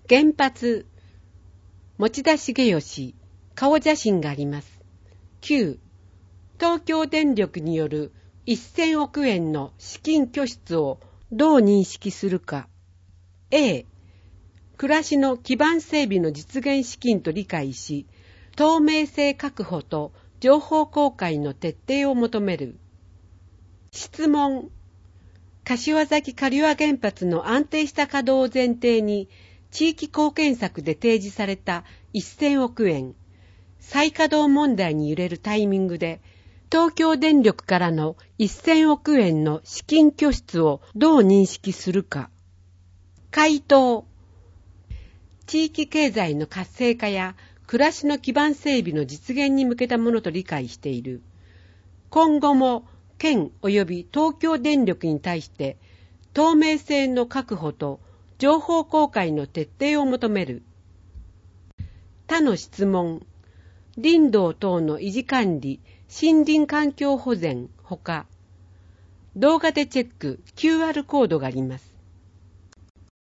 原発、持田茂吉、顔写真があります。9、東京電力による1000億円の資金拠出をどう認識するか。A、暮らしの基盤整備の実現資金と理解し、透明性確保と情報公開の徹底を求める。質問。柏崎刈羽原発の安定した稼働を前提に、地域貢献策で提示された1000億円、再稼働問題に揺れるタイミングで、東京電力からの1000億円の資金拠出をどう認識するか。回答。地域経済の活性化や暮らしの基盤整備の実現に向けたものと理解している。今後も県及び東京電力に対して透明性の確保と情報公開の徹底を求める。他の質問。林道等の維持管理、森林環境保全ほか、動画でチェック QR コードがあります。